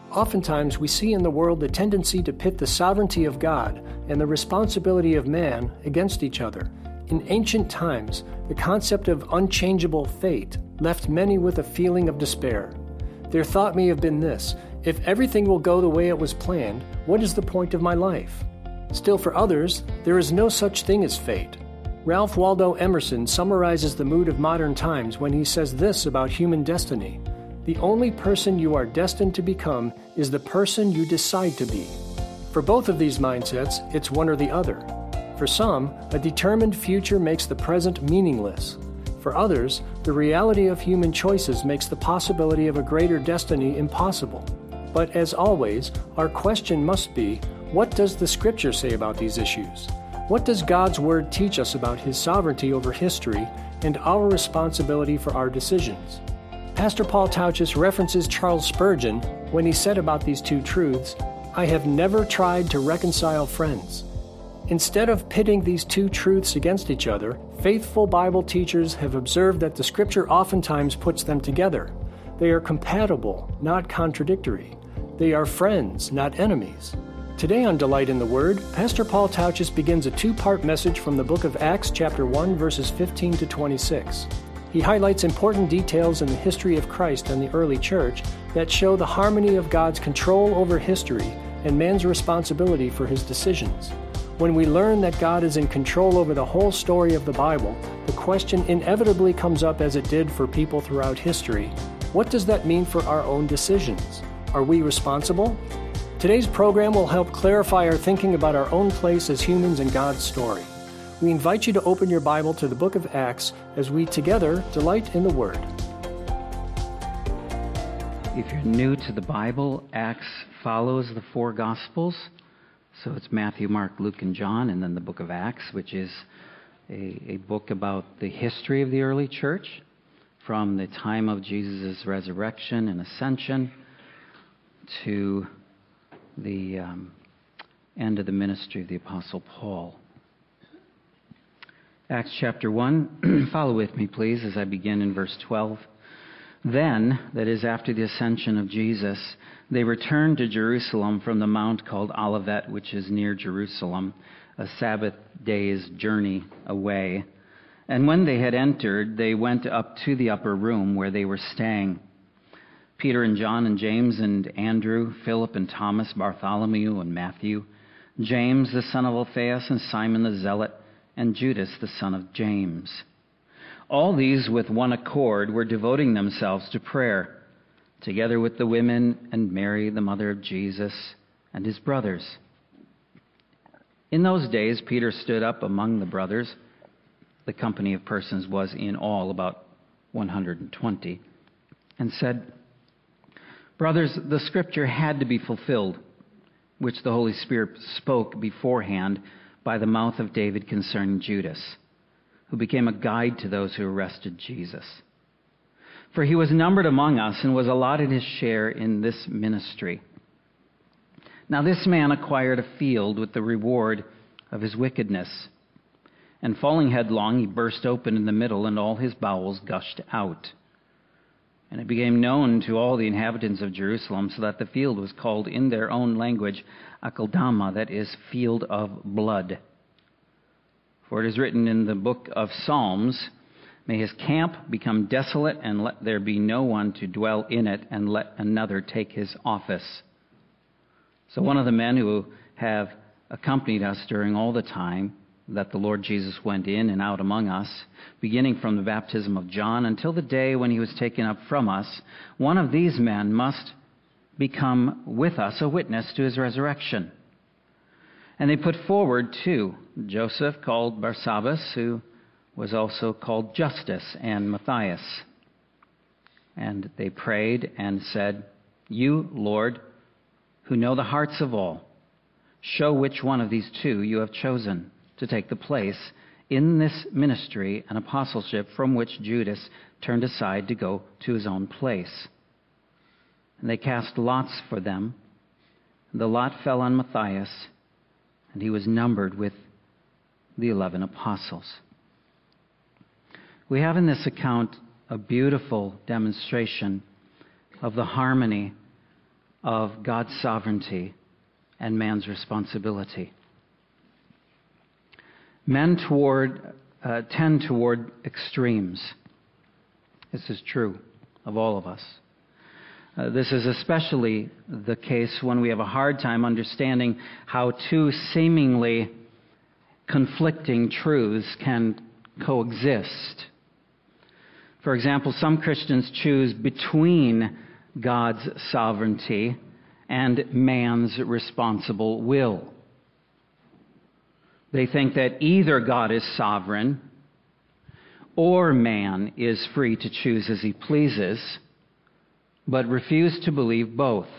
Oftentimes, we see in the world the tendency to pit the sovereignty of God and the responsibility of man against each other. In ancient times, the concept of unchangeable fate left many with a feeling of despair. Their thought may have been this: if everything will go the way it was planned, what is the point of my life? Still, for others, there is no such thing as fate. Ralph Waldo Emerson summarizes the mood of modern times when he says this about human destiny: the only person you are destined to become is the person you decide to be. For both of these mindsets, it's one or the other. For some, a determined future makes the present meaningless. For others, the reality of human choices makes the possibility of a greater destiny impossible. But as always, our question must be, what does the Scripture say about these issues? What does God's Word teach us about His sovereignty over history and our responsibility for our decisions? Pastor Paul Tauchus references Charles Spurgeon when he said about these two truths, "I have never tried to reconcile friends." Instead of pitting these two truths against each other, faithful Bible teachers have observed that the Scripture oftentimes puts them together. They are compatible, not contradictory. They are friends, not enemies. Today on Delight in the Word, Pastor Paul Tauchus begins a two-part message from the book of Acts, chapter 1, verses 15 to 26. He highlights important details in the history of Christ and the early church that show the harmony of God's control over history and man's responsibility for his decisions. When we learn that God is in control over the whole story of the Bible, the question inevitably comes up, as it did for people throughout history: what does that mean for our own decisions? Are we responsible? Today's program will help clarify our thinking about our own place as humans in God's story. We invite you to open your Bible to the book of Acts as we together delight in the Word. If you're new to the Bible, Acts follows the four Gospels. So it's Matthew, Mark, Luke, and John, and then the book of Acts, which is a book about the history of the early church from the time of Jesus' resurrection and ascension to the end of the ministry of the Apostle Paul. Acts chapter 1, follow with me, please, as I begin in verse 12. Then, that is after the ascension of Jesus, they returned to Jerusalem from the mount called Olivet, which is near Jerusalem, a Sabbath day's journey away. And when they had entered, they went up to the upper room where they were staying. Peter and John and James and Andrew, Philip and Thomas, Bartholomew and Matthew, James the son of Alphaeus and Simon the Zealot, and Judas the son of James. All these with one accord were devoting themselves to prayer, together with the women and Mary, the mother of Jesus, and his brothers. In those days, Peter stood up among the brothers. The company of persons was in all about 120, and said, "Brothers, the scripture had to be fulfilled, which the Holy Spirit spoke beforehand by the mouth of David concerning Judas, who became a guide to those who arrested Jesus. For he was numbered among us and was allotted his share in this ministry. Now this man acquired a field with the reward of his wickedness, and falling headlong, he burst open in the middle, and all his bowels gushed out. And it became known to all the inhabitants of Jerusalem, so that the field was called in their own language Akeldama, that is, field of blood. For it is written in the book of Psalms, may his camp become desolate, and let there be no one to dwell in it, and let another take his office." So one of the men who have accompanied us during all the time that the Lord Jesus went in and out among us, beginning from the baptism of John until the day when he was taken up from us, one of these men must become with us a witness to his resurrection. And they put forward two, Joseph called Barsabbas, who was also called Justus, and Matthias. And they prayed and said, "You, Lord, who know the hearts of all, show which one of these two you have chosen to take the place in this ministry and apostleship from which Judas turned aside to go to his own place." And they cast lots for them. The lot fell on Matthias, and he was numbered with the 11 apostles. We have in this account a beautiful demonstration of the harmony of God's sovereignty and man's responsibility. Men tend toward extremes. This is true of all of us. This is especially the case when we have a hard time understanding how two seemingly conflicting truths can coexist. For example, some Christians choose between God's sovereignty and man's responsible will. They think that either God is sovereign or man is free to choose as he pleases, but refuse to believe both.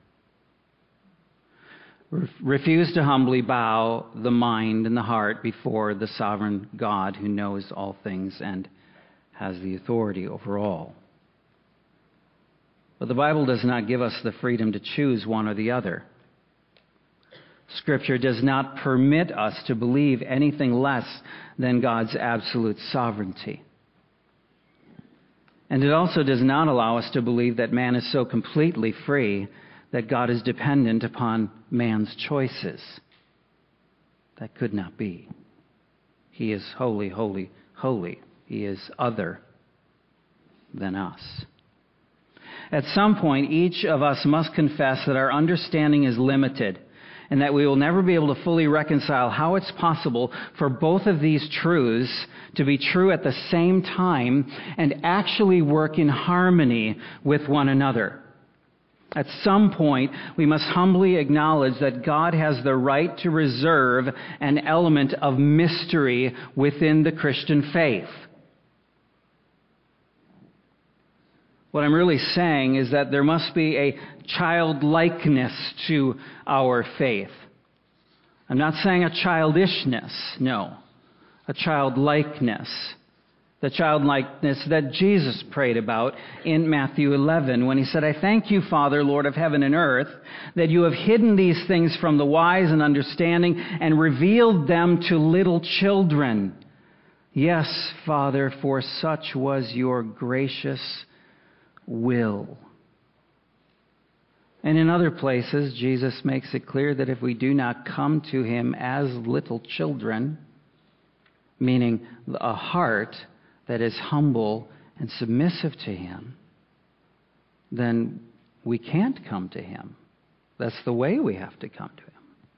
Refuse to humbly bow the mind and the heart before the sovereign God who knows all things and has the authority over all. But the Bible does not give us the freedom to choose one or the other. Scripture does not permit us to believe anything less than God's absolute sovereignty. And it also does not allow us to believe that man is so completely free that God is dependent upon man's choices. That could not be. He is holy, holy, holy. He is other than us. At some point, each of us must confess that our understanding is limited and that we will never be able to fully reconcile how it's possible for both of these truths to be true at the same time and actually work in harmony with one another. At some point, we must humbly acknowledge that God has the right to reserve an element of mystery within the Christian faith. What I'm really saying is that there must be a childlikeness to our faith. I'm not saying a childishness, no. A childlikeness. The childlikeness that Jesus prayed about in Matthew 11 when he said, I thank you, Father, Lord of heaven and earth, that you have hidden these things from the wise and understanding and revealed them to little children. Yes, Father, for such was your gracious will. And in other places, Jesus makes it clear that if we do not come to him as little children, meaning a heart that is humble and submissive to him, then we can't come to him. That's the way we have to come to him.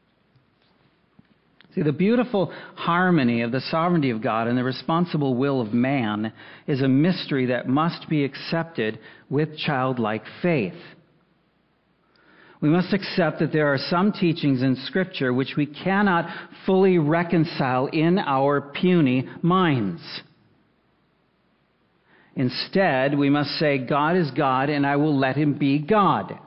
See, the beautiful harmony of the sovereignty of God and the responsible will of man is a mystery that must be accepted with childlike faith. We must accept that there are some teachings in Scripture which we cannot fully reconcile in our puny minds. Instead, we must say, God is God, and I will let him be God.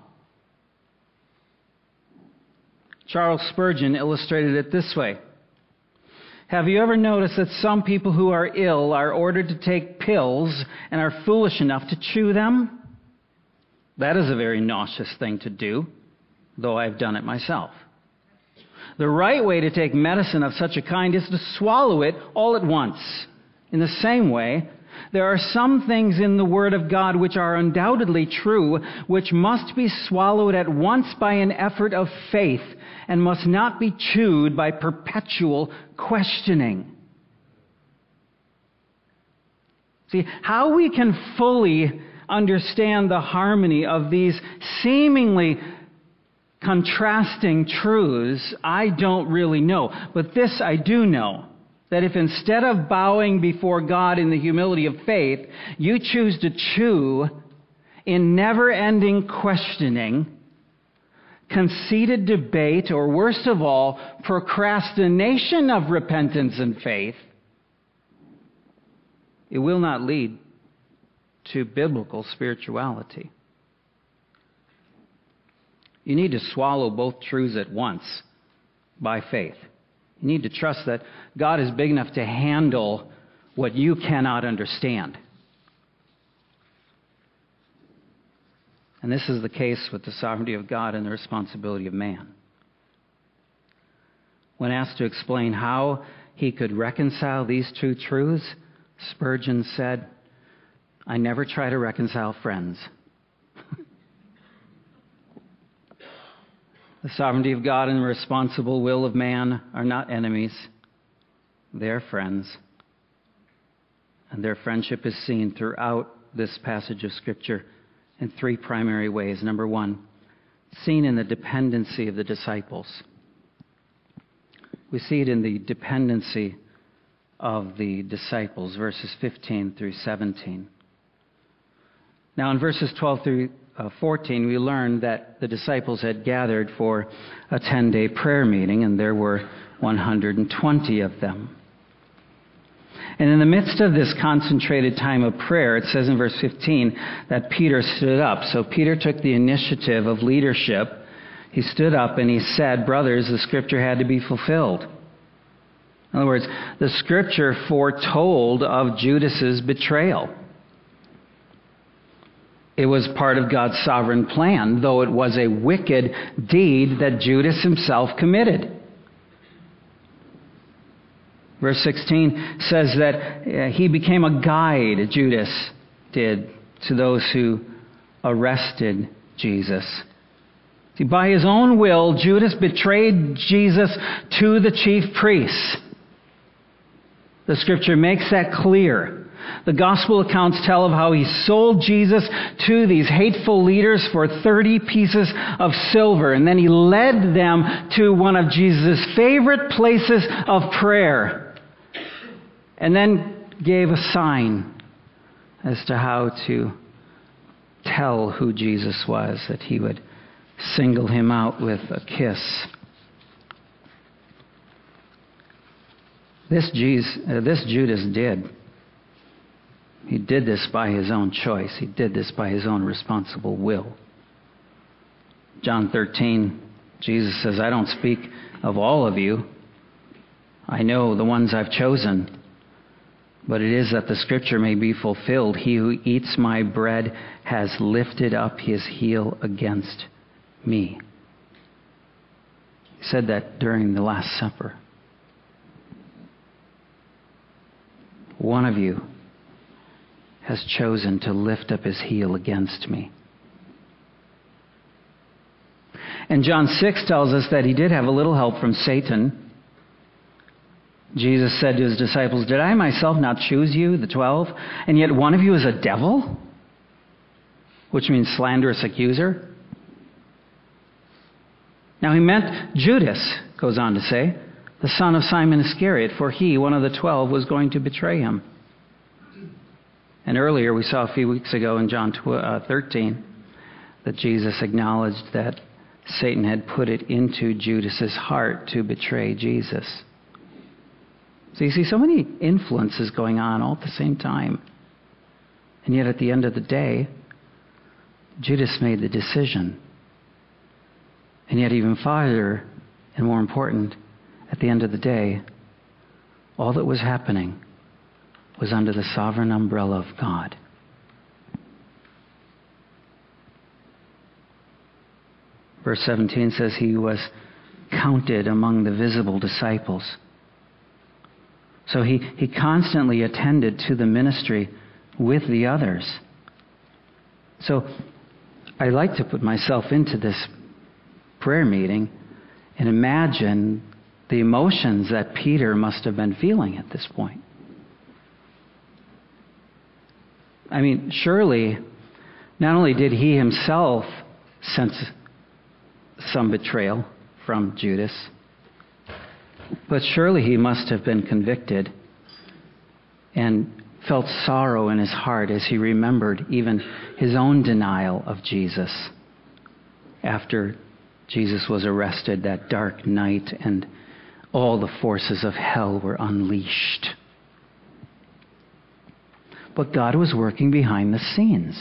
Charles Spurgeon illustrated it this way. Have you ever noticed that some people who are ill are ordered to take pills and are foolish enough to chew them? That is a very nauseous thing to do, though I've done it myself. The right way to take medicine of such a kind is to swallow it all at once. In the same way, there are some things in the Word of God which are undoubtedly true, which must be swallowed at once by an effort of faith and must not be chewed by perpetual questioning. See, how we can fully understand the harmony of these seemingly contrasting truths, I don't really know. But this I do know. That if instead of bowing before God in the humility of faith, you choose to chew in never-ending questioning, conceited debate, or worst of all, procrastination of repentance and faith, it will not lead to biblical spirituality. You need to swallow both truths at once by faith. You need to trust that God is big enough to handle what you cannot understand. And this is the case with the sovereignty of God and the responsibility of man. When asked to explain how he could reconcile these two truths, Spurgeon said, I never try to reconcile friends. The sovereignty of God and the responsible will of man are not enemies. They are friends. And their friendship is seen throughout this passage of Scripture in three primary ways. Number one, seen in the dependency of the disciples. We see it in the dependency of the disciples, verses 15 through 17. Now, in verses 12 through 14, we learn that the disciples had gathered for a 10-day prayer meeting, and there were 120 of them. And in the midst of this concentrated time of prayer, it says in verse 15 that Peter stood up. So Peter took the initiative of leadership. He stood up and he said, "Brothers, the Scripture had to be fulfilled." In other words, the Scripture foretold of Judas's betrayal. It was part of God's sovereign plan, though it was a wicked deed that Judas himself committed. Verse 16 says that he became a guide, Judas did, to those who arrested Jesus. See, by his own will, Judas betrayed Jesus to the chief priests. The Scripture makes that clear. The gospel accounts tell of how he sold Jesus to these hateful leaders for 30 pieces of silver. And then he led them to one of Jesus' favorite places of prayer. And then gave a sign as to how to tell who Jesus was, that he would single him out with a kiss. This Judas did. He did this by his own choice. He did this by his own responsible will. John 13, Jesus says, "I don't speak of all of you. I know the ones I've chosen. But it is that the Scripture may be fulfilled. He who eats my bread has lifted up his heel against me." He said that during the Last Supper. One of you has chosen to lift up his heel against me. And John 6 tells us that he did have a little help from Satan. Jesus said to his disciples, "Did I myself not choose you, the 12? And yet one of you is a devil?" Which means slanderous accuser. Now he meant Judas, goes on to say, the son of Simon Iscariot, for he, one of the 12, was going to betray him. And earlier we saw a few weeks ago in John 13 that Jesus acknowledged that Satan had put it into Judas's heart to betray Jesus. So you see so many influences going on all at the same time. And yet at the end of the day, Judas made the decision. And yet even farther and more important, at the end of the day, all that was happening was under the sovereign umbrella of God. Verse 17 says he was counted among the visible disciples. So he constantly attended to the ministry with the others. So I like to put myself into this prayer meeting and imagine the emotions that Peter must have been feeling at this point. I mean, surely, not only did he himself sense some betrayal from Judas, but surely he must have been convicted and felt sorrow in his heart as he remembered even his own denial of Jesus after Jesus was arrested that dark night and all the forces of hell were unleashed. But God was working behind the scenes.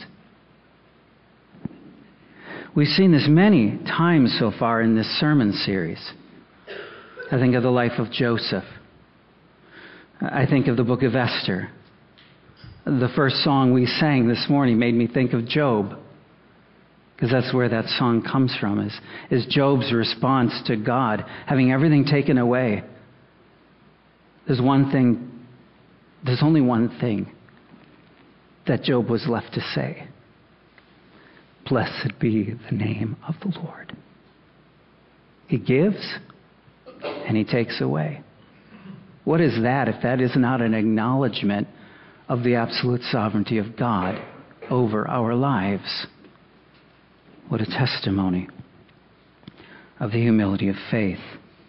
We've seen this many times so far in this sermon series. I think of the life of Joseph. I think of the book of Esther. The first song we sang this morning made me think of Job, because that's where that song comes from, is Job's response to God having everything taken away. There's only one thing that Job was left to say. Blessed be the name of the Lord. He gives and He takes away. What is that if that is not an acknowledgement of the absolute sovereignty of God over our lives? What a testimony of the humility of faith.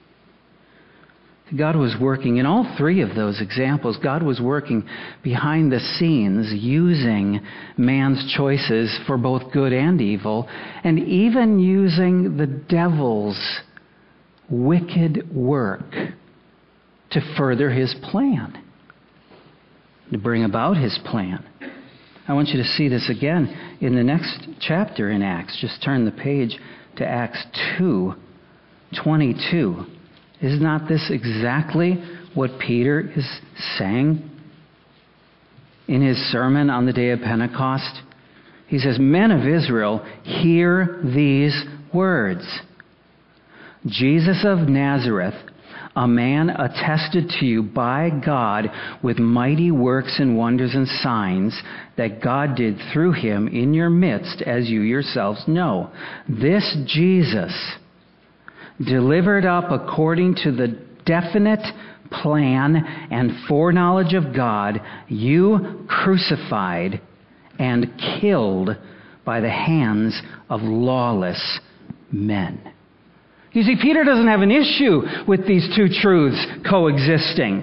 God was working in all three of those examples. God was working behind the scenes, using man's choices for both good and evil, and even using the devil's wicked work to further his plan, to bring about his plan. I want you to see this again in the next chapter in Acts. Just turn the page to Acts 2:22. Is not this exactly what Peter is saying in his sermon on the day of Pentecost? He says, "Men of Israel, hear these words. Jesus of Nazareth, a man attested to you by God with mighty works and wonders and signs that God did through him in your midst, as you yourselves know. This Jesus, delivered up according to the definite plan and foreknowledge of God, you crucified and killed by the hands of lawless men." You see, Peter doesn't have an issue with these two truths coexisting.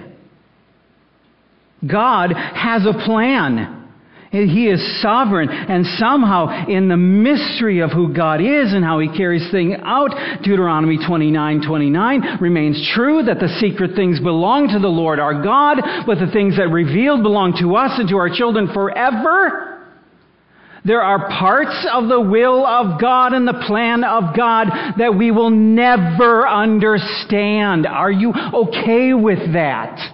God has a plan. He is sovereign, and somehow in the mystery of who God is and how He carries things out, Deuteronomy 29:29 remains true that the secret things belong to the Lord our God, but the things that revealed belong to us and to our children forever. There are parts of the will of God and the plan of God that we will never understand. Are you okay with that?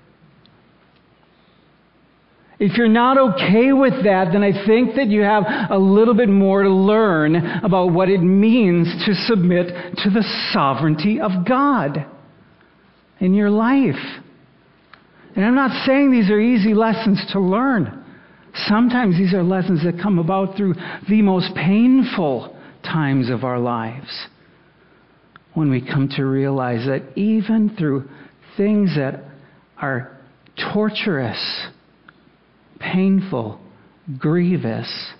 If you're not okay with that, then I think that you have a little bit more to learn about what it means to submit to the sovereignty of God in your life. And I'm not saying these are easy lessons to learn. Sometimes these are lessons that come about through the most painful times of our lives, when we come to realize that even through things that are torturous, painful, grievous,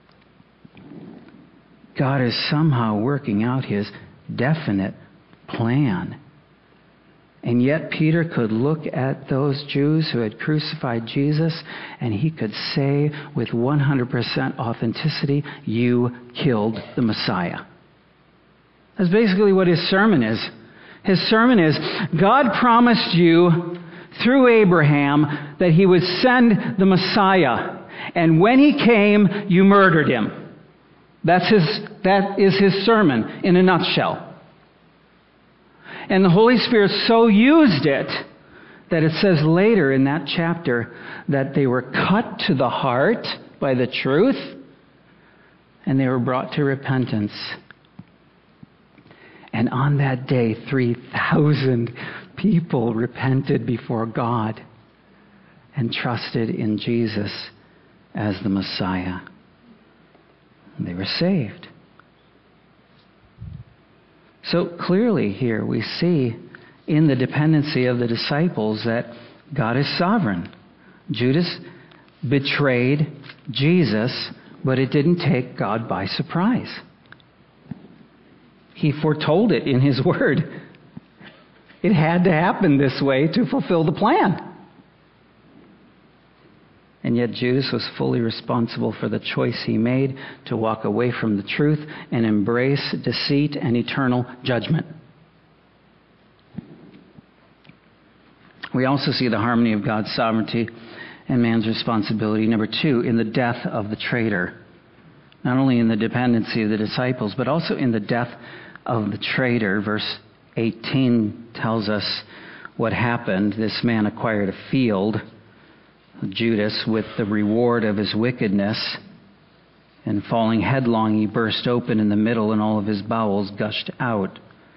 God is somehow working out His definite plan. And yet Peter could look at those Jews who had crucified Jesus, and he could say with 100% authenticity, "You killed the Messiah." That's basically what his sermon is. His sermon is, God promised you through Abraham that He would send the Messiah. And when He came, you murdered Him. That is his sermon in a nutshell. And the Holy Spirit so used it that it says later in that chapter that they were cut to the heart by the truth, and they were brought to repentance. And on that day, 3,000 people repented before God and trusted in Jesus as the Messiah. And they were saved. So clearly here we see in the dependency of the disciples that God is sovereign. Judas betrayed Jesus, but it didn't take God by surprise. He foretold it in His Word. It had to happen this way to fulfill the plan. And yet Judas was fully responsible for the choice he made to walk away from the truth and embrace deceit and eternal judgment. We also see the harmony of God's sovereignty and man's responsibility. Number 2, in the death of the traitor. Not only in the dependency of the disciples, but also in the death of the traitor. Verse 18 tells us what happened. This man acquired a field, Judas, with the reward of his wickedness, and falling headlong, he burst open in the middle, and all of his bowels gushed out.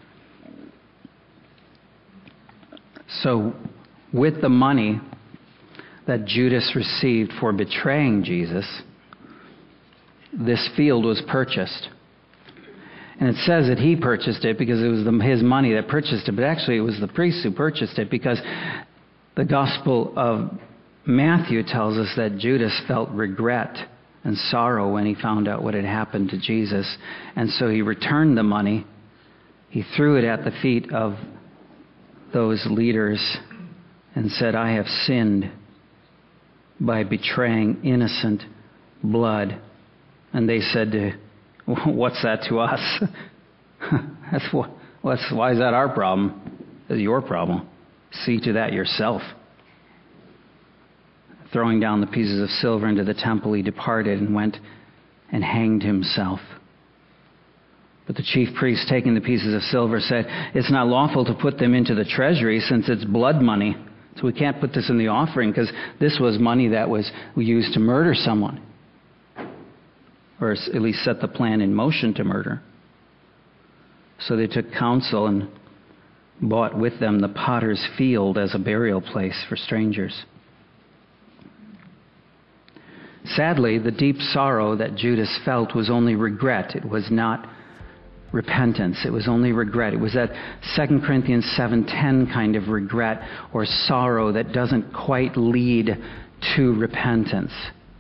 So, with the money that Judas received for betraying Jesus, this field was purchased. And it says that he purchased it because it was his money that purchased it, but actually it was the priests who purchased it, because the Gospel of Matthew tells us that Judas felt regret and sorrow when he found out what had happened to Jesus. And so he returned the money. He threw it at the feet of those leaders and said, "I have sinned by betraying innocent blood." And they said, "What's that to us?" Why is that our problem? It's your problem. See to that yourself. Throwing down the pieces of silver into the temple, he departed and went and hanged himself. But the chief priest, taking the pieces of silver, said, "It's not lawful to put them into the treasury, since it's blood money. So we can't put this in the offering, because this was money that was used to murder someone, or at least set the plan in motion to murder." So they took counsel and bought with them the potter's field as a burial place for strangers. Sadly, the deep sorrow that Judas felt was only regret. It was not repentance. It was only regret. It was that 2 Corinthians 7:10 kind of regret or sorrow that doesn't quite lead to repentance.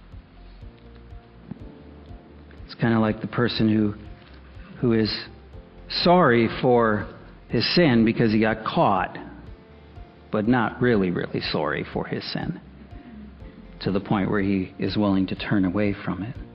It's kind of like the person who is sorry for his sin because he got caught, but not really, really sorry for his sin, to the point where he is willing to turn away from it.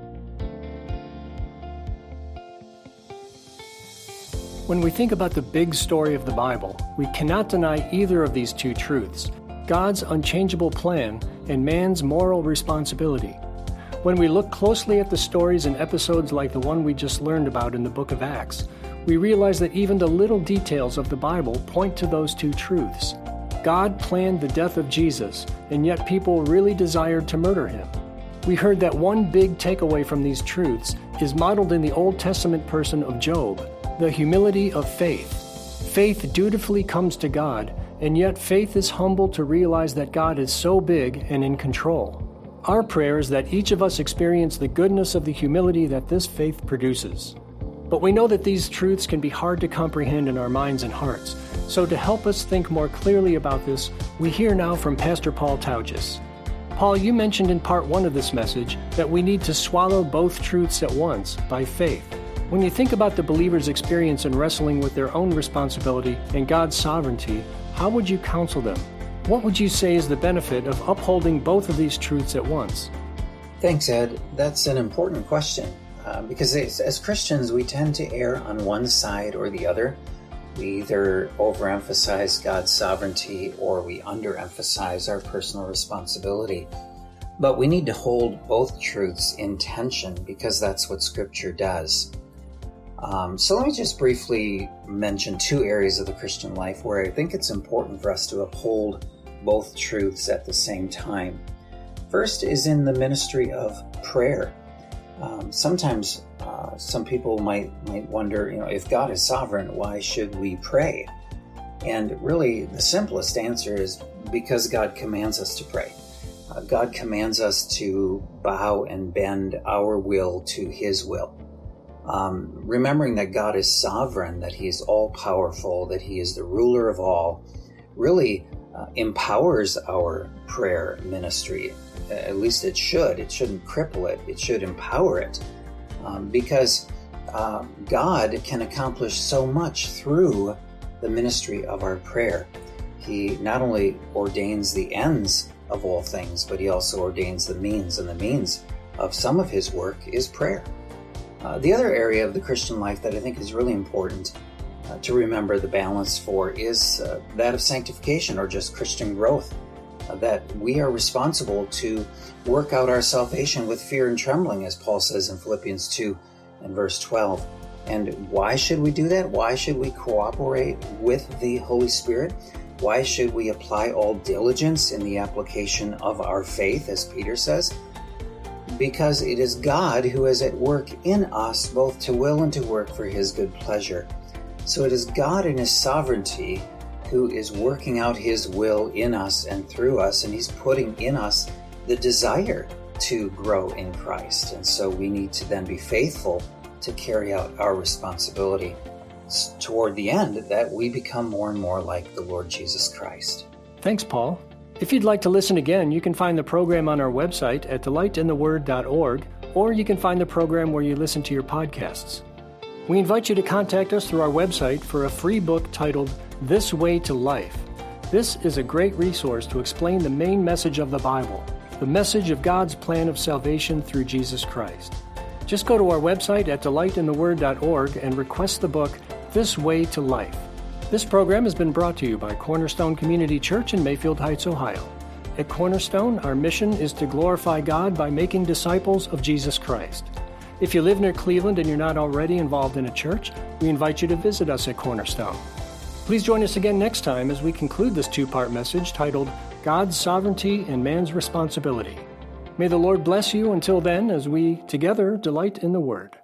When we think about the big story of the Bible, we cannot deny either of these two truths: God's unchangeable plan and man's moral responsibility. When we look closely at the stories and episodes like the one we just learned about in the book of Acts, we realize that even the little details of the Bible point to those two truths. God planned the death of Jesus, and yet people really desired to murder him. We heard that one big takeaway from these truths is modeled in the Old Testament person of Job, the humility of faith. Faith dutifully comes to God, and yet faith is humble to realize that God is so big and in control. Our prayer is that each of us experience the goodness of the humility that this faith produces. But we know that these truths can be hard to comprehend in our minds and hearts. So to help us think more clearly about this, we hear now from Pastor Paul Tautges. Paul, you mentioned in part 1 of this message that we need to swallow both truths at once by faith. When you think about the believer's experience in wrestling with their own responsibility and God's sovereignty, how would you counsel them? What would you say is the benefit of upholding both of these truths at once? Thanks, Ed. That's an important question. Because as Christians, we tend to err on one side or the other. We either overemphasize God's sovereignty or we underemphasize our personal responsibility. But we need to hold both truths in tension, because that's what Scripture does. So let me just briefly mention 2 areas of the Christian life where I think it's important for us to uphold both truths at the same time. First is in the ministry of prayer. Sometimes some people might wonder, if God is sovereign, why should we pray? And really, the simplest answer is because God commands us to pray. God commands us to bow and bend our will to His will. Remembering that God is sovereign, that He is all-powerful, that He is the ruler of all, really empowers our prayer ministry. At least it should. It shouldn't cripple it. It should empower it. Because God can accomplish so much through the ministry of our prayer. He not only ordains the ends of all things, but He also ordains the means. And the means of some of His work is prayer. The other area of the Christian life that I think is really important to remember the balance for is that of sanctification, or just Christian growth. That we are responsible to work out our salvation with fear and trembling, as Paul says in Philippians 2 and verse 12. And why should we do that? Why should we cooperate with the Holy Spirit? Why should we apply all diligence in the application of our faith, as Peter says? Because it is God who is at work in us, both to will and to work for His good pleasure. So it is God in His sovereignty who is working out His will in us and through us, and He's putting in us the desire to grow in Christ. And so we need to then be faithful to carry out our responsibility. It's toward the end that we become more and more like the Lord Jesus Christ. Thanks, Paul. If you'd like to listen again, you can find the program on our website at delightintheword.org, or you can find the program where you listen to your podcasts. We invite you to contact us through our website for a free book titled This Way to Life. This is a great resource to explain the main message of the Bible, the message of God's plan of salvation through Jesus Christ. Just go to our website at delightintheword.org and request the book This Way to Life. This program has been brought to you by Cornerstone Community Church in Mayfield Heights, Ohio. At Cornerstone, our mission is to glorify God by making disciples of Jesus Christ. If you live near Cleveland and you're not already involved in a church, we invite you to visit us at Cornerstone. Please join us again next time as we conclude this two-part message titled God's Sovereignty and Man's Responsibility. May the Lord bless you until then as we together delight in the Word.